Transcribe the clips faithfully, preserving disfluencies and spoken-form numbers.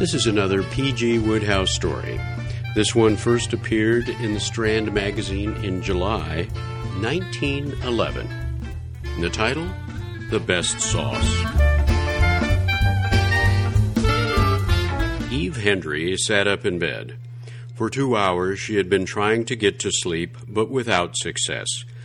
This is another P G. Wodehouse story. This one first appeared in the Strand magazine in July nineteen eleven. The title, The Best Sauce. Eve Hendry sat up in bed. For two hours she had been trying to get to sleep, but without success.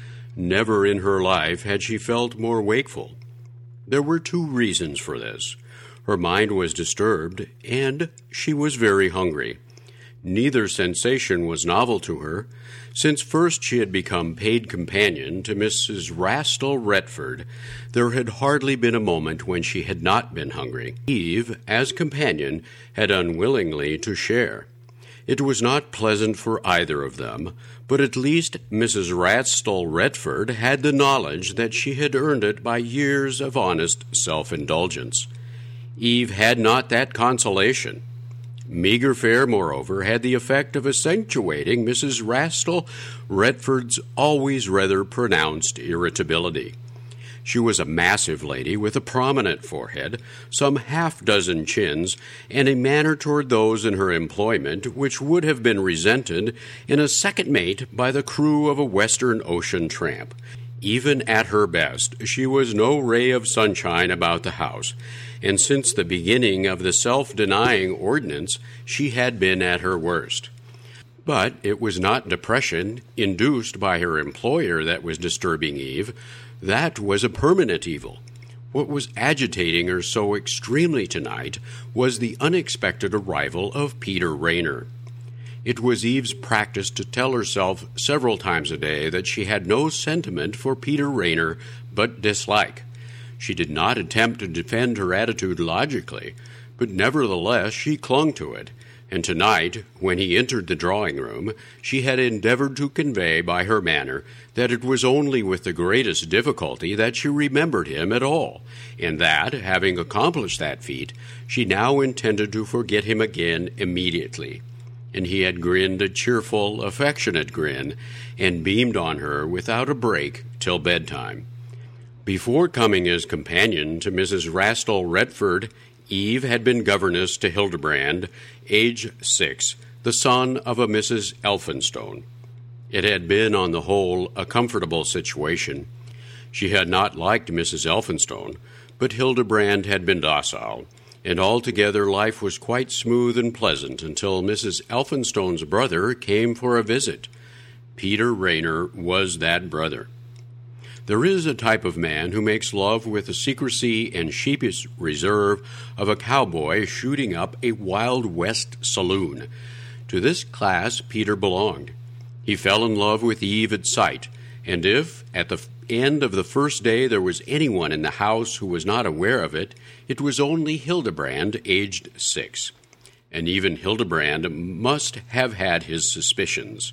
Never in her life had she felt more wakeful. There were two reasons for this. Her mind was disturbed, and she was very hungry. Neither sensation was novel to her. Since first she had become paid companion to Missus Rastall Retford, there had hardly been a moment when she had not been hungry. Eve, as companion, had unwillingly to share. It was not pleasant for either of them, but at least Missus Rastall Retford had the knowledge that she had earned it by years of honest self-indulgence. Eve had not that consolation. Meager fare, moreover, had the effect of accentuating Missus Rastall Retford's always rather pronounced irritability. She was a massive lady with a prominent forehead, some half-dozen chins, and a manner toward those in her employment which would have been resented in a second mate by the crew of a Western Ocean tramp. Even at her best, she was no ray of sunshine about the house, and since the beginning of the self-denying ordinance, she had been at her worst. But it was not depression induced by her employer that was disturbing Eve. That was a permanent evil. What was agitating her so extremely tonight was the unexpected arrival of Peter Raynor. It was Eve's practice to tell herself several times a day that she had no sentiment for Peter Raynor but dislike. She did not attempt to defend her attitude logically, but nevertheless she clung to it, and tonight, when he entered the drawing-room, she had endeavored to convey by her manner that it was only with the greatest difficulty that she remembered him at all, and that, having accomplished that feat, she now intended to forget him again immediately. And he had grinned a cheerful, affectionate grin, and beamed on her without a break till bedtime. Before coming as companion to Missus Rastall Retford, Eve had been governess to Hildebrand, age six, the son of a Missus Elphinstone. It had been, on the whole, a comfortable situation. She had not liked Missus Elphinstone, but Hildebrand had been docile, and altogether life was quite smooth and pleasant until Missus Elphinstone's brother came for a visit. Peter Raynor was that brother. There is a type of man who makes love with the secrecy and sheepish reserve of a cowboy shooting up a Wild West saloon. To this class Peter belonged. He fell in love with Eve at sight, and if, at the end of the first day, there was anyone in the house who was not aware of it, it was only Hildebrand, aged six. And even Hildebrand must have had his suspicions.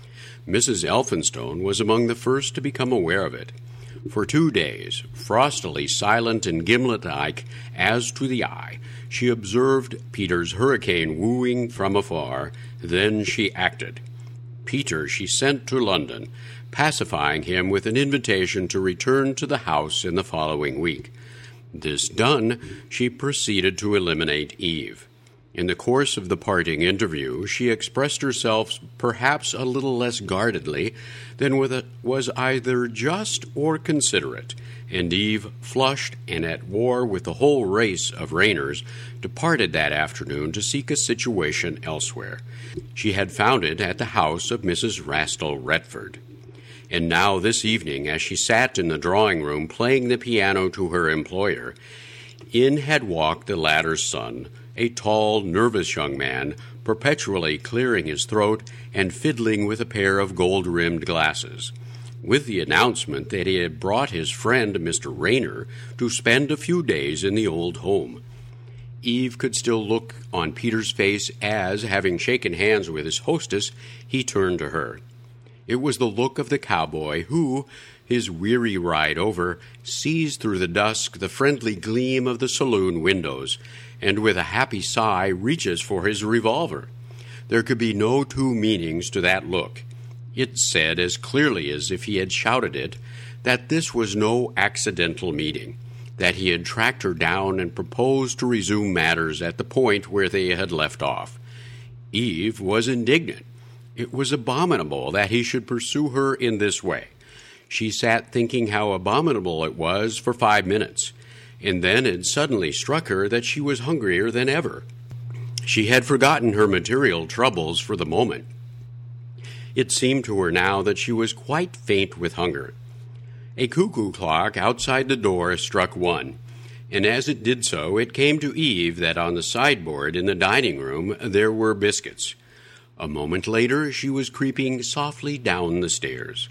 Missus Elphinstone was among the first to become aware of it. For two days, frostily silent and gimlet-like as to the eye, she observed Peter's hurricane wooing from afar. Then she acted. Peter she sent to London, pacifying him with an invitation to return to the house in the following week. This done, she proceeded to eliminate Eve. In the course of the parting interview, she expressed herself perhaps a little less guardedly than was either just or considerate, and Eve, flushed and at war with the whole race of Raynors, departed that afternoon to seek a situation elsewhere. She had found it at the house of Missus Rastall Retford. And now this evening, as she sat in the drawing-room playing the piano to her employer, in had walked the latter's son, a tall, nervous young man, perpetually clearing his throat and fiddling with a pair of gold-rimmed glasses, with the announcement that he had brought his friend Mister Raynor to spend a few days in the old home. Eve could still look on Peter's face as, having shaken hands with his hostess, he turned to her. It was the look of the cowboy who, his weary ride over, sees through the dusk the friendly gleam of the saloon windows, and with a happy sigh reaches for his revolver. There could be no two meanings to that look. It said, as clearly as if he had shouted it, that this was no accidental meeting, that he had tracked her down and proposed to resume matters at the point where they had left off. Eve was indignant. It was abominable that he should pursue her in this way. She sat thinking how abominable it was for five minutes, and then it suddenly struck her that she was hungrier than ever. She had forgotten her material troubles for the moment. It seemed to her now that she was quite faint with hunger. A cuckoo clock outside the door struck one, and as it did so, it came to Eve that on the sideboard in the dining room there were biscuits. A moment later, she was creeping softly down the stairs.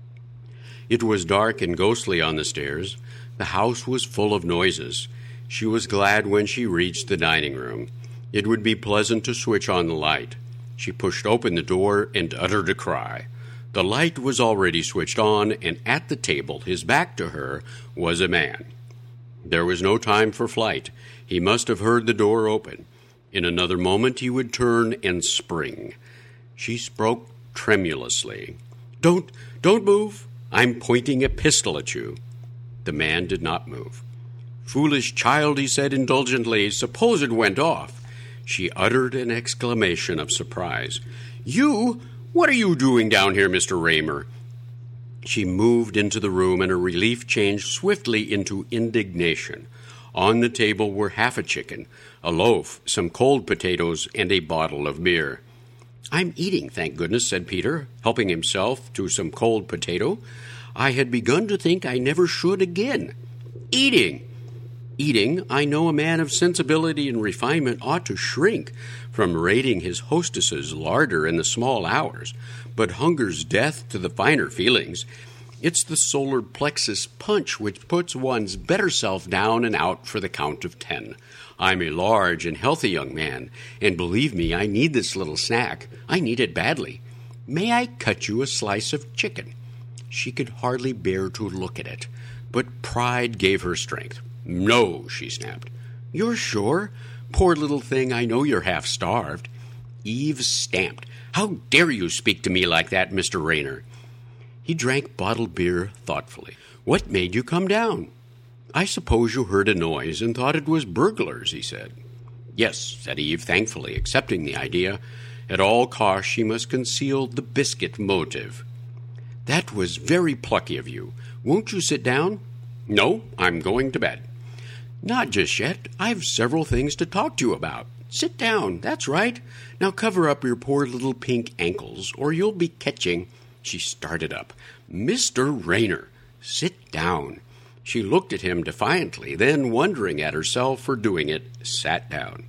It was dark and ghostly on the stairs. The house was full of noises. She was glad when she reached the dining room. It would be pleasant to switch on the light. She pushed open the door and uttered a cry. The light was already switched on, and at the table, his back to her, was a man. There was no time for flight. He must have heard the door open. In another moment he would turn and spring. She spoke tremulously. Don't, don't move. I'm pointing a pistol at you. The man did not move. Foolish child, he said indulgently, suppose it went off. She uttered an exclamation of surprise. You? What are you doing down here, Mister Raymer? She moved into the room, and her relief changed swiftly into indignation. On the table were half a chicken, a loaf, some cold potatoes, and a bottle of beer. I'm eating, thank goodness, said Peter, helping himself to some cold potato. I had begun to think I never should again. Eating! Eating, I know a man of sensibility and refinement ought to shrink from raiding his hostess's larder in the small hours, but hunger's death to the finer feelings. It's the solar plexus punch which puts one's better self down and out for the count of ten. I'm a large and healthy young man, and believe me, I need this little snack. I need it badly. May I cut you a slice of chicken? She could hardly bear to look at it, but pride gave her strength. No, she snapped. You're sure? Poor little thing, I know you're half-starved. Eve stamped. How dare you speak to me like that, Mister Rayner? He drank bottled beer thoughtfully. What made you come down? I suppose you heard a noise and thought it was burglars, he said. Yes, said Eve, thankfully, accepting the idea. At all costs she must conceal the biscuit motive. That was very plucky of you. Won't you sit down? No, I'm going to bed. Not just yet. I've several things to talk to you about. Sit down, that's right. Now cover up your poor little pink ankles, or you'll be catching... She started up. Mister Rayner, sit down. She looked at him defiantly, then, wondering at herself for doing it, sat down.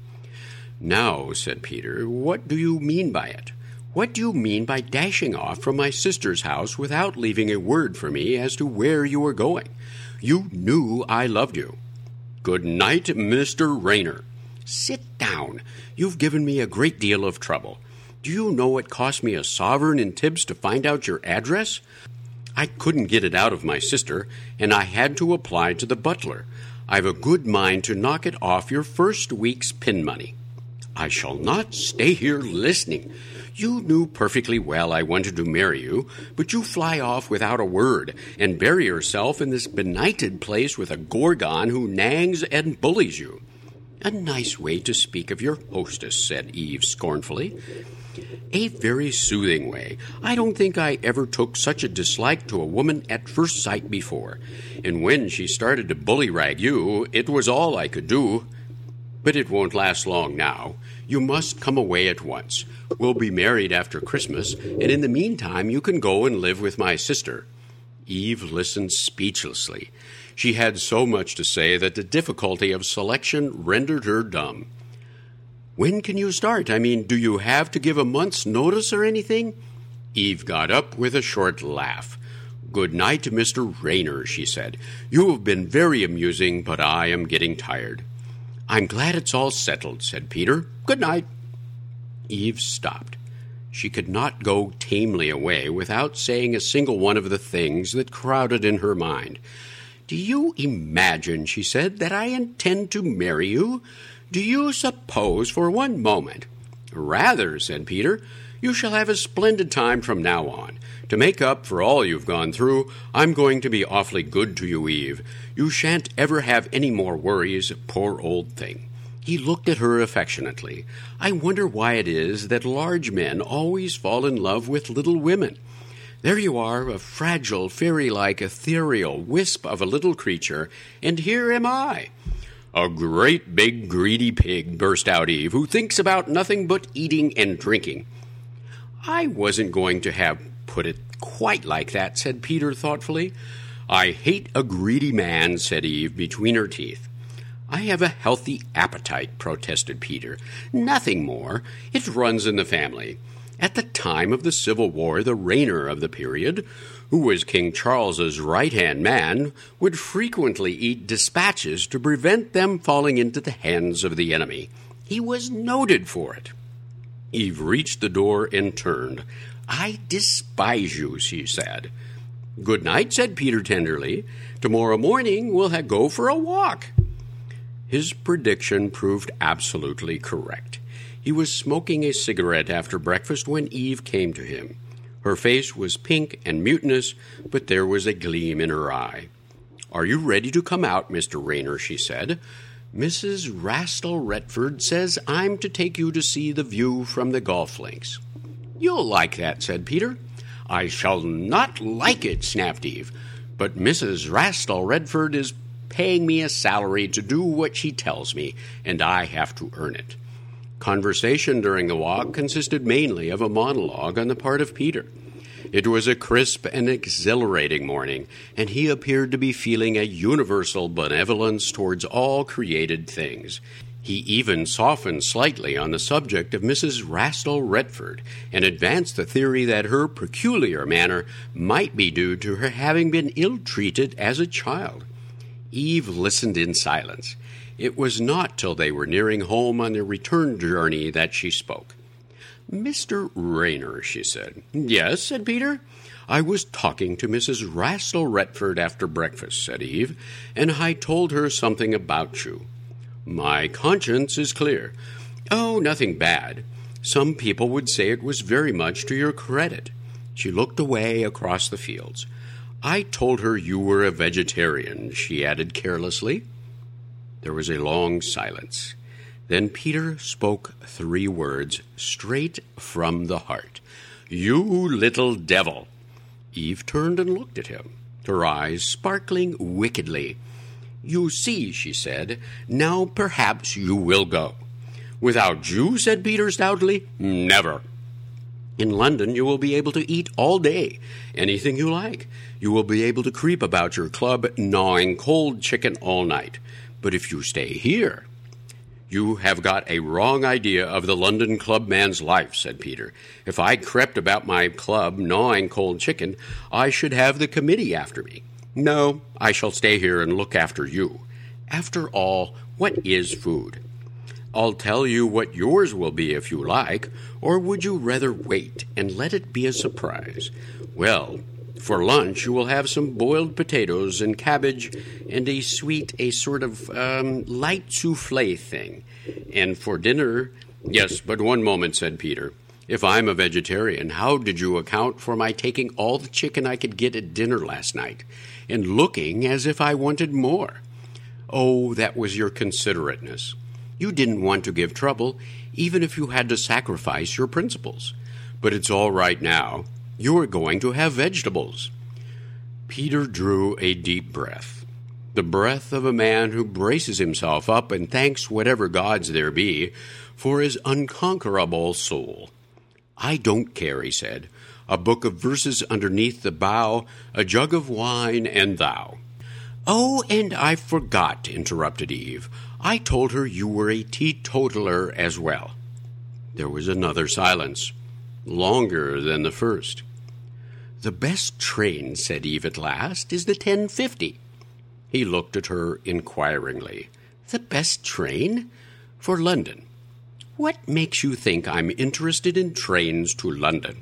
Now, said Peter, what do you mean by it? What do you mean by dashing off from my sister's house without leaving a word for me as to where you were going? You knew I loved you. Good night, Mister Rayner. Sit down. You've given me a great deal of trouble. Do you know it cost me a sovereign in tips to find out your address? I couldn't get it out of my sister, and I had to apply to the butler. I've a good mind to knock it off your first week's pin money. I shall not stay here listening. You knew perfectly well I wanted to marry you, but you fly off without a word and bury yourself in this benighted place with a gorgon who nangs and bullies you. A nice way to speak of your hostess, said Eve scornfully. A very soothing way. I don't think I ever took such a dislike to a woman at first sight before, and when she started to bullyrag you, it was all I could do. But it won't last long now. You must come away at once. We'll be married after Christmas, and in the meantime you can go and live with my sister. Eve listened speechlessly. She had so much to say that the difficulty of selection rendered her dumb. When can you start? I mean, do you have to give a month's notice or anything? Eve got up with a short laugh. Good night, Mister Rayner, she said. You have been very amusing, but I am getting tired. I'm glad it's all settled, said Peter. Good night. Eve stopped. She could not go tamely away without saying a single one of the things that crowded in her mind. Do you imagine, she said, that I intend to marry you? Do you suppose for one moment? Rather, said Peter. You shall have a splendid time from now on. To make up for all you've gone through, I'm going to be awfully good to you, Eve. You shan't ever have any more worries, poor old thing." He looked at her affectionately. "I wonder why it is that large men always fall in love with little women. There you are, a fragile, fairy-like, ethereal wisp of a little creature, and here am I." "A great big greedy pig," burst out Eve, "who thinks about nothing but eating and drinking." "I wasn't going to have put it quite like that," said Peter thoughtfully. "I hate a greedy man," said Eve between her teeth. "I have a healthy appetite," protested Peter. "Nothing more. It runs in the family. At the time of the Civil War, the Rayner of the period, who was King Charles's right-hand man, would frequently eat dispatches to prevent them falling into the hands of the enemy. He was noted for it." Eve reached the door and turned. "I despise you," she said. "Good night," said Peter tenderly. "Tomorrow morning we'll ha- go for a walk." His prediction proved absolutely correct. He was smoking a cigarette after breakfast when Eve came to him. Her face was pink and mutinous, but there was a gleam in her eye. "Are you ready to come out, Mister Rayner?" she said. "Missus Rastle Retford says I'm to take you to see the view from the golf links." "You'll like that," said Peter. "I shall not like it," snapped Eve. "But Missus Rastle Retford is paying me a salary to do what she tells me, and I have to earn it." Conversation during the walk consisted mainly of a monologue on the part of Peter. It was a crisp and exhilarating morning, and he appeared to be feeling a universal benevolence towards all created things. He even softened slightly on the subject of Missus Rastle Retford, and advanced the theory that her peculiar manner might be due to her having been ill-treated as a child. Eve listened in silence. It was not till they were nearing home on their return journey that she spoke. "Mister Rayner," she said. "Yes," said Peter. "I was talking to Missus Rastle Retford after breakfast," said Eve, "and I told her something about you." "My conscience is clear." "Oh, nothing bad. Some people would say it was very much to your credit." She looked away across the fields. "I told her you were a vegetarian," she added carelessly. There was a long silence. Then Peter spoke three words, straight from the heart. "You little devil!" Eve turned and looked at him, her eyes sparkling wickedly. "You see," she said, "now perhaps you will go." "Without you?" said Peter stoutly. "Never." "In London you will be able to eat all day, anything you like. You will be able to creep about your club gnawing cold chicken all night. But if you stay here—" "You have got a wrong idea of the London clubman's life," said Peter. "If I crept about my club gnawing cold chicken, I should have the committee after me. No, I shall stay here and look after you. After all, what is food? I'll tell you what yours will be if you like, or would you rather wait and let it be a surprise? Well, for lunch you will have some boiled potatoes and cabbage and a sweet, a sort of um, light souffle thing. And for dinner—" "Yes, but one moment," said Peter. "If I'm a vegetarian, how did you account for my taking all the chicken I could get at dinner last night, and looking as if I wanted more?" "Oh, that was your considerateness. You didn't want to give trouble, even if you had to sacrifice your principles. But it's all right now. You're going to have vegetables." Peter drew a deep breath, the breath of a man who braces himself up and thanks whatever gods there be for his unconquerable soul. "I don't care," he said. "A book of verses underneath the bough, a jug of wine, and thou." "Oh, and I forgot," interrupted Eve. "I told her you were a teetotaler as well." There was another silence, longer than the first. "The best train," said Eve at last, "is the ten fifty. He looked at her inquiringly. "The best train? For London? What makes you think I'm interested in trains to London?"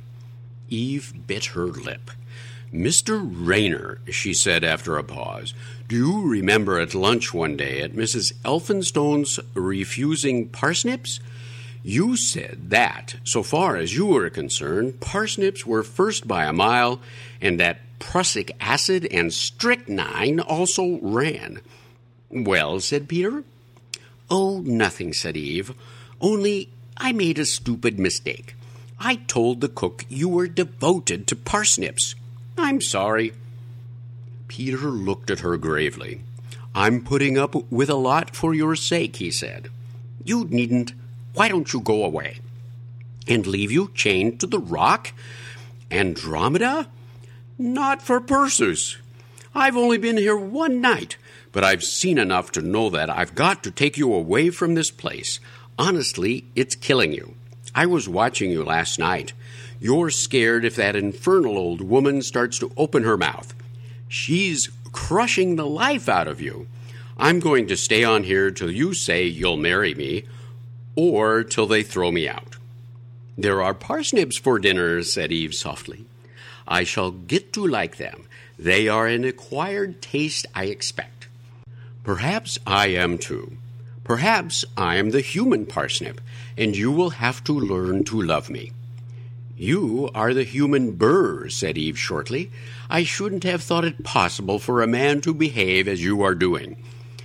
Eve bit her lip. "Mister Rayner," she said after a pause, "do you remember at lunch one day at Missus Elphinstone's refusing parsnips? You said that, so far as you were concerned, parsnips were first by a mile, and that prussic acid and strychnine also ran. Well, said Peter. Oh, nothing, said Eve. Only I made a stupid mistake. I told the cook you were devoted to parsnips. I'm sorry. Peter looked at her gravely. I'm putting up with a lot for your sake, he said. You needn't. Why don't you go away? And leave you chained to the rock? Andromeda? Not for Perseus. I've only been here one night, but I've seen enough to know that I've got to take you away from this place. Honestly, it's killing you. I was watching you last night. You're scared if that infernal old woman starts to open her mouth. She's crushing the life out of you. I'm going to stay on here till you say you'll marry me, or till they throw me out. There are parsnips for dinner, said Eve softly. I shall get to like them. They are an acquired taste, I expect. Perhaps I am too. Perhaps I am the human parsnip, and you will have to learn to love me. You are the human burr, said Eve shortly. I shouldn't have thought it possible for a man to behave as you are doing.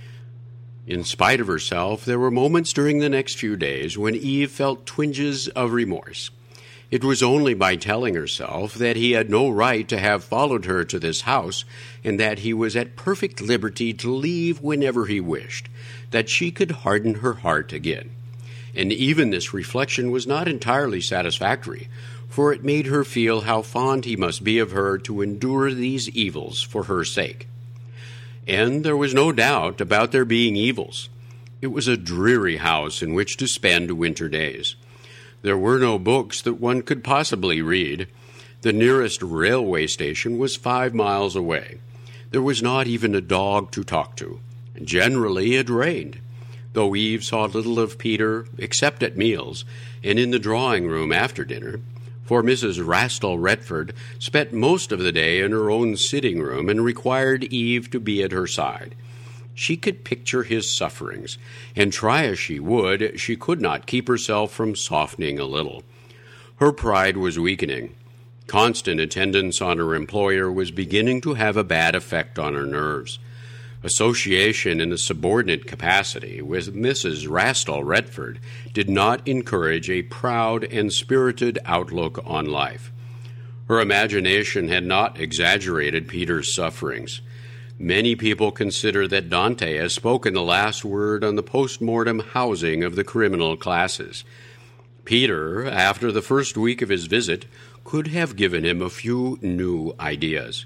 In spite of herself, there were moments during the next few days when Eve felt twinges of remorse. It was only by telling herself that he had no right to have followed her to this house, and that he was at perfect liberty to leave whenever he wished, that she could harden her heart again. And even this reflection was not entirely satisfactory, for it made her feel how fond he must be of her to endure these evils for her sake. And there was no doubt about their being evils. It was a dreary house in which to spend winter days. There were no books that one could possibly read. The nearest railway station was five miles away. There was not even a dog to talk to. Generally it rained. Though Eve saw little of Peter, except at meals, and in the drawing-room after dinner, for Missus Rastall Retford spent most of the day in her own sitting-room and required Eve to be at her side. She could picture his sufferings, and try as she would, she could not keep herself from softening a little. Her pride was weakening. Constant attendance on her employer was beginning to have a bad effect on her nerves. Association in a subordinate capacity with Missus Rastall Retford did not encourage a proud and spirited outlook on life. Her imagination had not exaggerated Peter's sufferings. Many people consider that Dante has spoken the last word on the post-mortem housing of the criminal classes. Peter, after the first week of his visit, could have given him a few new ideas.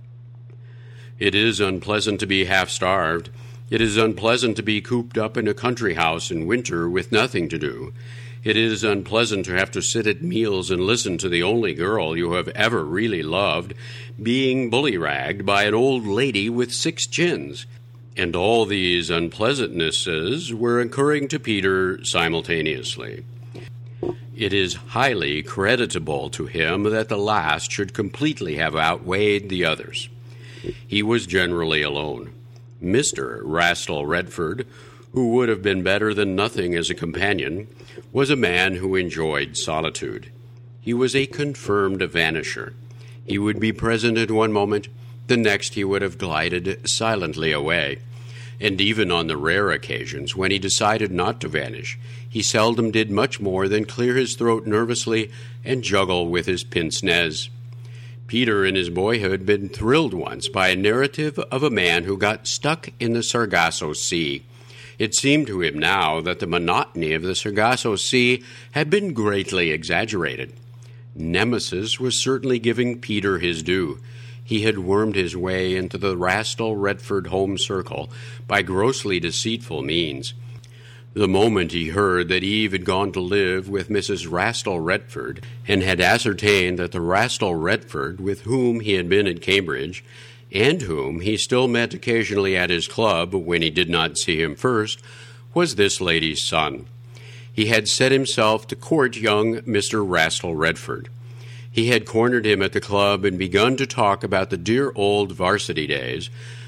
It is unpleasant to be half-starved. It is unpleasant to be cooped up in a country house in winter with nothing to do. It is unpleasant to have to sit at meals and listen to the only girl you have ever really loved being bully-ragged by an old lady with six chins. And all these unpleasantnesses were occurring to Peter simultaneously. It is highly creditable to him that the last should completely have outweighed the others. He was generally alone. Mister Rastall Retford, who would have been better than nothing as a companion, was a man who enjoyed solitude. He was a confirmed vanisher. He would be present at one moment, the next he would have glided silently away. And even on the rare occasions when he decided not to vanish, he seldom did much more than clear his throat nervously and juggle with his pince-nez. Peter in his boyhood had been thrilled once by a narrative of a man who got stuck in the Sargasso Sea. It seemed to him now that the monotony of the Sargasso Sea had been greatly exaggerated. Nemesis was certainly giving Peter his due. He had wormed his way into the Rastall Retford home circle by grossly deceitful means. The moment he heard that Eve had gone to live with Missus Rastall Retford, and had ascertained that the Rastall Retford with whom he had been at Cambridge, and whom he still met occasionally at his club when he did not see him first, was this lady's son. He had set himself to court young Mister Rastall Retford. He had cornered him at the club and begun to talk about the dear old varsity days,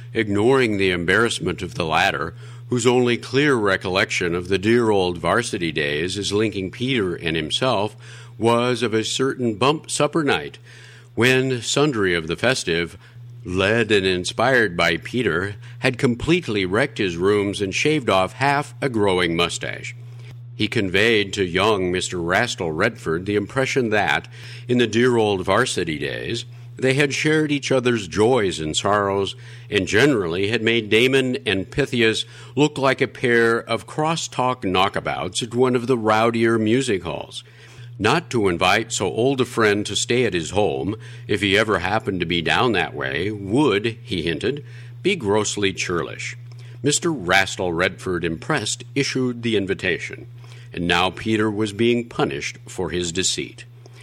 ignoring the embarrassment of the latter, whose only clear recollection of the dear old varsity days as linking Peter and himself was of a certain bump supper night, when sundry of the festive, led and inspired by Peter, had completely wrecked his rooms and shaved off half a growing mustache. He conveyed to young Mister Rastle Redford the impression that, in the dear old varsity days, they had shared each other's joys and sorrows, and generally had made Damon and Pythias look like a pair of cross-talk knockabouts at one of the rowdier music halls. Not to invite so old a friend to stay at his home, if he ever happened to be down that way, would, he hinted, be grossly churlish. Mister Rastle Redford, impressed, issued the invitation, and now Peter was being punished for his deceit.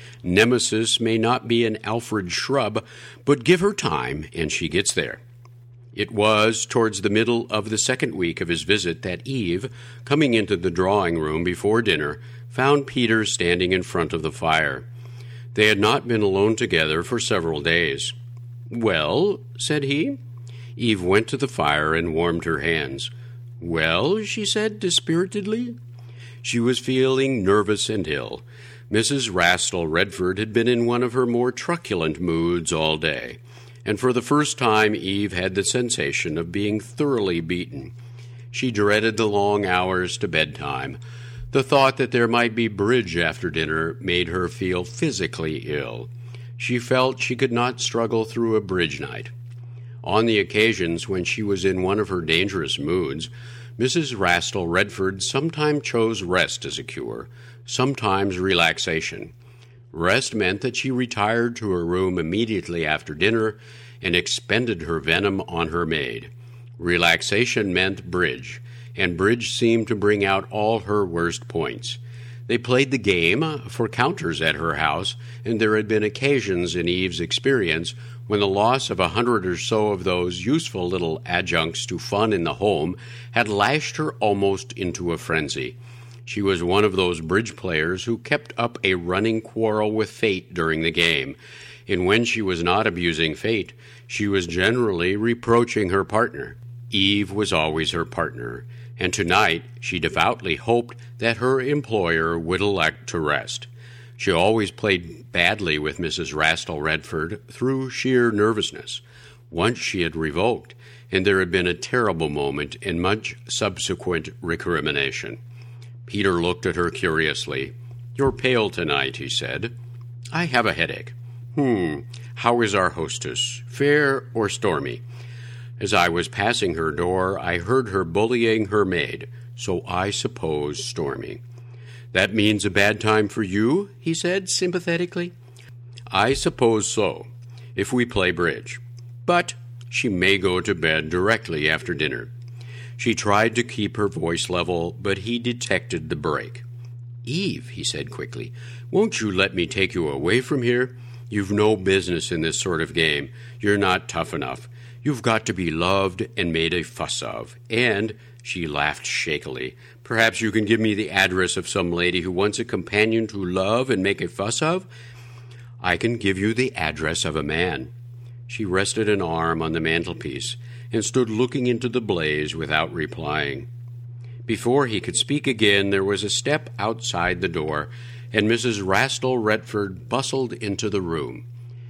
Nemesis may not be an Alfred shrub, but give her time, and she gets there. It was towards the middle of the second week of his visit that Eve, coming into the drawing-room before dinner, found Peter standing in front of the fire. They had not been alone together for several days. "Well?" said he. Eve went to the fire and warmed her hands. "Well?" she said dispiritedly. She was feeling nervous and ill. Missus Rastle Redford had been in one of her more truculent moods all day, and for the first time Eve had the sensation of being thoroughly beaten. She dreaded the long hours to bedtime. The thought that there might be bridge after dinner made her feel physically ill. She felt she could not struggle through a bridge night. On the occasions when she was in one of her dangerous moods, Missus Rastle Redford sometimes chose rest as a cure, sometimes relaxation. Rest meant that she retired to her room immediately after dinner and expended her venom on her maid. Relaxation meant bridge, and bridge seemed to bring out all her worst points. They played the game for counters at her house, and there had been occasions in Eve's experience when the loss of a hundred or so of those useful little adjuncts to fun in the home had lashed her almost into a frenzy. She was one of those bridge players who kept up a running quarrel with fate during the game, and when she was not abusing fate, she was generally reproaching her partner. Eve was always her partner, and tonight she devoutly hoped that her employer would elect to rest. She always played badly with Missus Rastle Redford through sheer nervousness. Once she had revoked, and there had been a terrible moment and much subsequent recrimination. Peter looked at her curiously. "You're pale tonight," he said. "I have a headache." Hmm, how is our hostess? Fair or stormy?" As I was passing her door, I heard her bullying her maid, so I suppose stormy. "That means a bad time for you?" he said sympathetically. "I suppose so, if we play bridge. But she may go to bed directly after dinner." She tried to keep her voice level, but he detected the break. "Eve," he said quickly, "won't you let me take you away from here? You've no business in this sort of game. You're not tough enough. You've got to be loved and made a fuss of. And," she laughed shakily, "perhaps you can give me the address of some lady who wants a companion to love and make a fuss of?" "I can give you the address of a man." She rested an arm on the mantelpiece and stood looking into the blaze without replying. Before he could speak again, there was a step outside the door, and Missus Rastle Redford bustled into the room.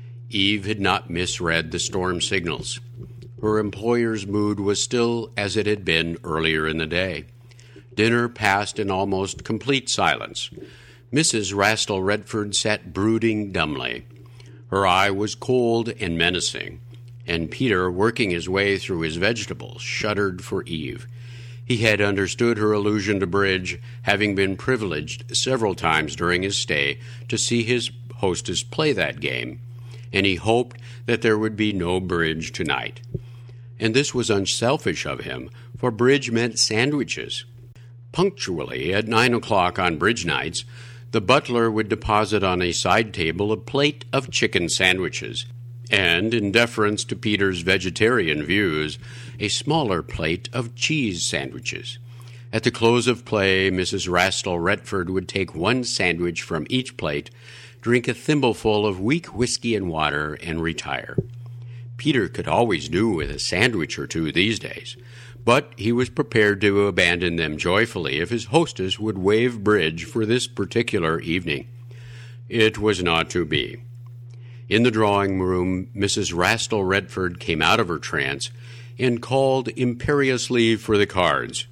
Eve had not misread the storm signals. Her employer's mood was still as it had been earlier in the day. Dinner passed in almost complete silence. Missus Rastle Redford sat brooding dumbly. Her eye was cold and menacing, and Peter, working his way through his vegetables, shuddered for Eve. He had understood her allusion to bridge, having been privileged several times during his stay to see his hostess play that game, and he hoped that there would be no bridge tonight. And this was unselfish of him, for bridge meant sandwiches. Punctually at nine o'clock on bridge nights, the butler would deposit on a side table a plate of chicken sandwiches, and, in deference to Peter's vegetarian views, a smaller plate of cheese sandwiches. At the close of play, Missus Rastle Redford would take one sandwich from each plate, drink a thimbleful of weak whiskey and water, and retire. Peter could always do with a sandwich or two these days, but he was prepared to abandon them joyfully if his hostess would waive bridge for this particular evening. It was not to be. In the drawing-room, Missus Rastle Redford came out of her trance and called imperiously for the cards.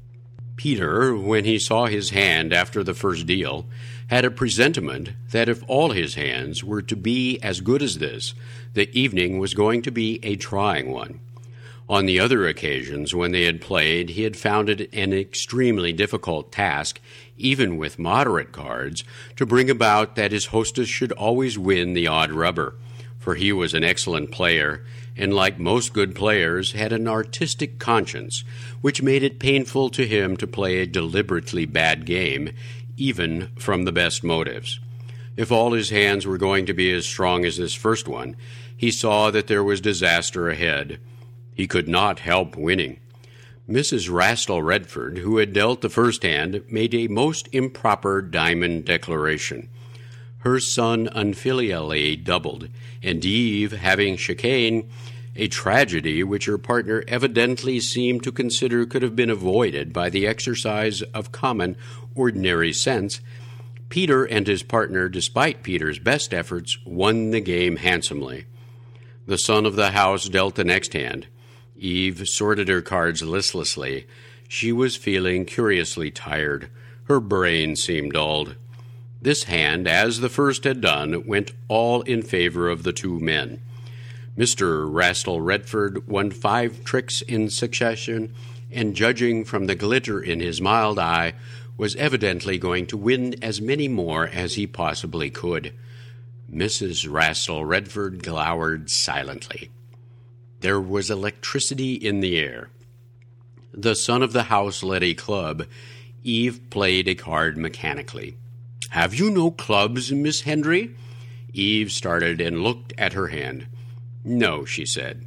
Peter, when he saw his hand after the first deal, had a presentiment that if all his hands were to be as good as this, the evening was going to be a trying one. On the other occasions when they had played, he had found it an extremely difficult task, even with moderate cards, to bring about that his hostess should always win the odd rubber, for he was an excellent player, and like most good players, had an artistic conscience, which made it painful to him to play a deliberately bad game, even from the best motives. If all his hands were going to be as strong as this first one, he saw that there was disaster ahead. He could not help winning. Missus Rastle Redford, who had dealt the first hand, made a most improper diamond declaration. Her son unfilially doubled, and Eve, having chicane, a tragedy which her partner evidently seemed to consider could have been avoided by the exercise of common, ordinary sense, Peter and his partner, despite Peter's best efforts, won the game handsomely. The son of the house dealt the next hand. Eve sorted her cards listlessly. She was feeling curiously tired. Her brain seemed dulled. This hand, as the first had done, went all in favor of the two men. Mister Rastle Redford won five tricks in succession, and judging from the glitter in his mild eye, was evidently going to win as many more as he possibly could. Missus Rastle Redford glowered silently. There was electricity in the air. The son of the house led a club. Eve played a card mechanically. "Have you no clubs, Miss Hendry?" Eve started and looked at her hand. "No," she said.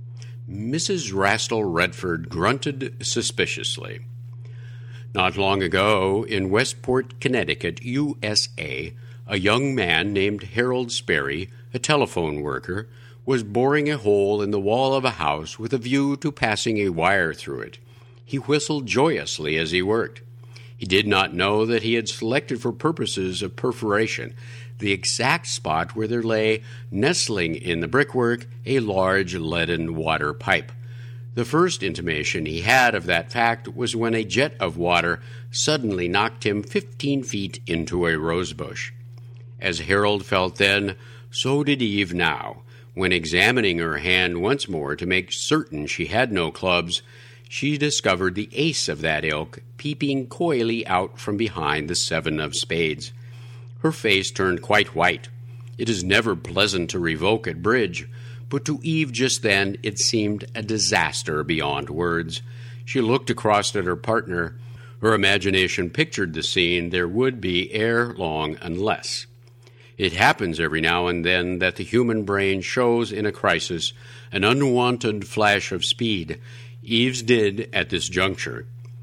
Missus Rastle Redford grunted suspiciously. Not long ago, in Westport, Connecticut, U S A, a young man named Harold Sperry, a telephone worker, was boring a hole in the wall of a house with a view to passing a wire through it. He whistled joyously as he worked. He did not know that he had selected for purposes of perforation the exact spot where there lay, nestling in the brickwork, a large leaden water pipe. The first intimation he had of that fact was when a jet of water suddenly knocked him fifteen feet into a rosebush. As Harold felt then, so did Eve now. When examining her hand once more to make certain she had no clubs, she discovered the ace of that ilk peeping coyly out from behind the seven of spades. Her face turned quite white. It is never pleasant to revoke at bridge, but to Eve just then it seemed a disaster beyond words. She looked across at her partner. Her imagination pictured the scene there would be ere long unless. It happens every now and then that the human brain shows in a crisis an unwanted flash of speed. Eve's did at this juncture.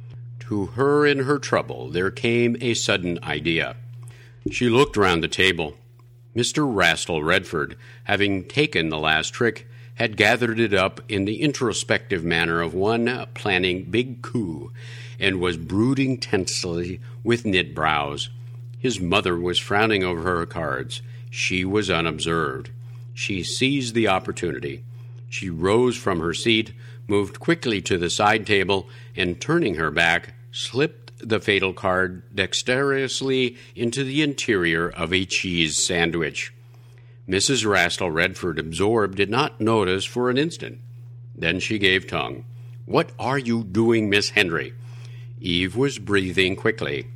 To her in her trouble there came a sudden idea. She looked round the table. Mister Rastle Redford, having taken the last trick, had gathered it up in the introspective manner of one planning big coup, and was brooding tensely with knit brows. His mother was frowning over her cards. She was unobserved. She seized the opportunity. She rose from her seat, moved quickly to the side table, and turning her back, slipped the fatal card dexterously into the interior of a cheese sandwich. Missus Rastle Redford, absorbed, did not notice for an instant. Then she gave tongue. "What are you doing, Miss Hendry?" Eve was breathing quickly.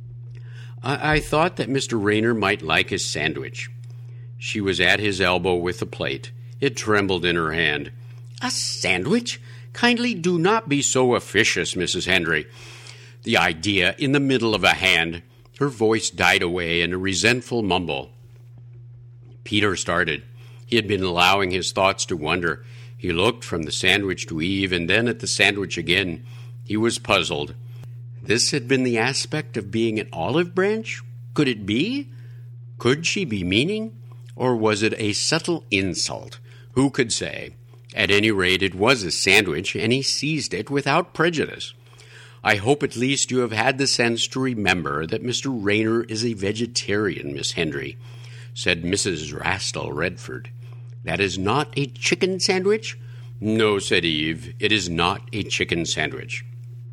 I, I thought that Mister Rayner might like his sandwich." She was at his elbow with the plate. It trembled in her hand. "A sandwich? Kindly do not be so officious, Missus Hendry. The idea in the middle of a hand." Her voice died away in a resentful mumble. Peter started. He had been allowing his thoughts to wander. He looked from the sandwich to Eve and then at the sandwich again. He was puzzled. This had been the aspect of being an olive branch? Could it be? Could she be meaning? Or was it a subtle insult? Who could say? At any rate, it was a sandwich, and he seized it without prejudice. I hope at least you have had the sense to remember that Mister Raynor is a vegetarian, Miss Hendry, said Missus Rastle Redford. That is not a chicken sandwich? No, said Eve, it is not a chicken sandwich.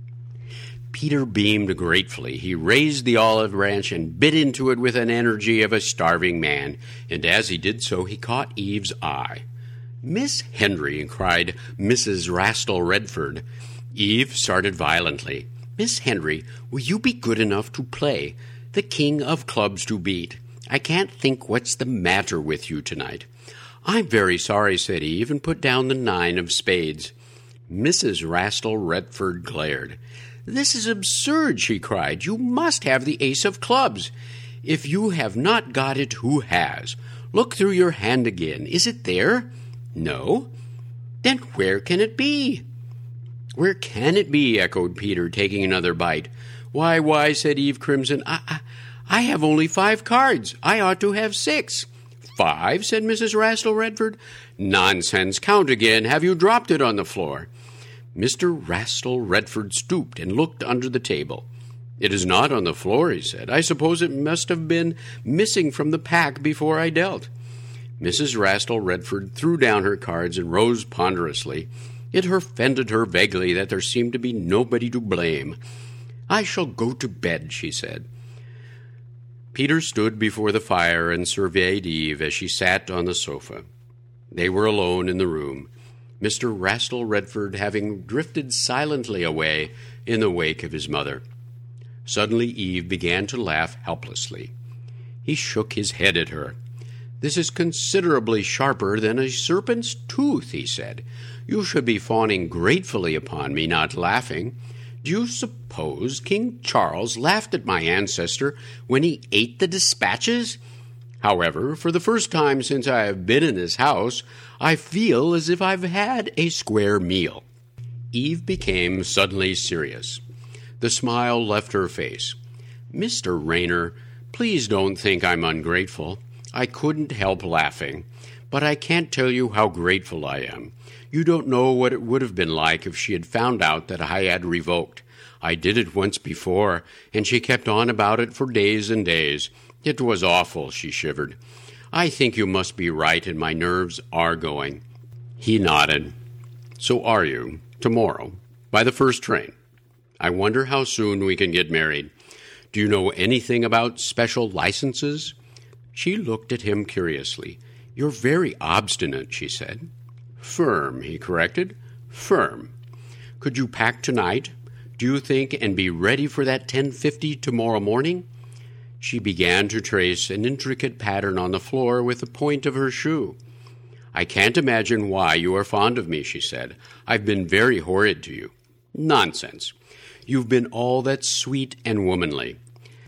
Peter beamed gratefully. He raised the olive branch and bit into it with an energy of a starving man, and as he did so he caught Eve's eye. Miss Hendry, cried Missus Rastle Redford. Eve started violently. Miss Hendry, will you be good enough to play the king of clubs to beat? I can't think what's the matter with you tonight. I'm very sorry, said Eve, and put down the nine of spades. Missus Rastle Redford glared. This is absurd, she cried. You must have the ace of clubs. If you have not got it, who has? Look through your hand again. Is it there? No. Then where can it be? Where can it be? Echoed Peter, taking another bite. Why, why, said Eve Crimson, I, I, I have only five cards. I ought to have six. Five, said Missus Rastle Redford. Nonsense. Count again. Have you dropped it on the floor? Mister Rastle Redford stooped and looked under the table. It is not on the floor, he said. I suppose it must have been missing from the pack before I dealt. Missus Rastle Redford threw down her cards and rose ponderously. It offended her vaguely that there seemed to be nobody to blame. I shall go to bed, she said. Peter stood before the fire and surveyed Eve as she sat on the sofa. They were alone in the room, Mister Rastle Redford having drifted silently away in the wake of his mother. Suddenly Eve began to laugh helplessly. He shook his head at her. This is considerably sharper than a serpent's tooth, he said. You should be fawning gratefully upon me, not laughing. Do you suppose King Charles laughed at my ancestor when he ate the dispatches? However, for the first time since I have been in this house, I feel as if I've had a square meal. Eve became suddenly serious. The smile left her face. Mister Raynor, please don't think I'm ungrateful. I couldn't help laughing, but I can't tell you how grateful I am. You don't know what it would have been like if she had found out that I had revoked. I did it once before, and she kept on about it for days and days. It was awful, she shivered. I think you must be right, and my nerves are going. He nodded. So are you, tomorrow, by the first train. I wonder how soon we can get married. Do you know anything about special licenses? She looked at him curiously. You're very obstinate, she said. Firm, he corrected. Firm. Could you pack tonight, do you think, and be ready for that ten fifty tomorrow morning? She began to trace an intricate pattern on the floor with the point of her shoe. I can't imagine why you are fond of me, she said. I've been very horrid to you. Nonsense. You've been all that's sweet and womanly.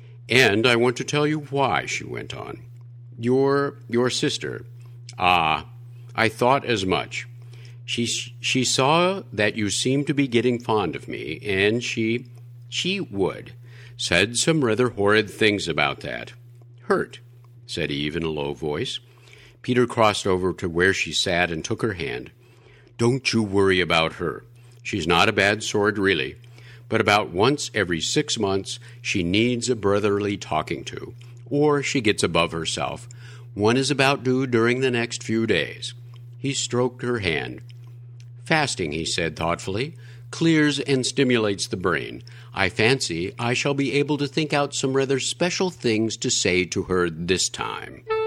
And I want to tell you why, she went on. Your, your sister. Ah, I thought as much. She, she saw that you seemed to be getting fond of me, and she, she would. Said some rather horrid things about that. Hurt, said Eve in a low voice. Peter crossed over to where she sat and took her hand. Don't you worry about her. She's not a bad sort, really. But about once every six months she needs a brotherly talking to, or she gets above herself. One is about due during the next few days. He stroked her hand. Fasting, he said thoughtfully, clears and stimulates the brain. I fancy I shall be able to think out some rather special things to say to her this time.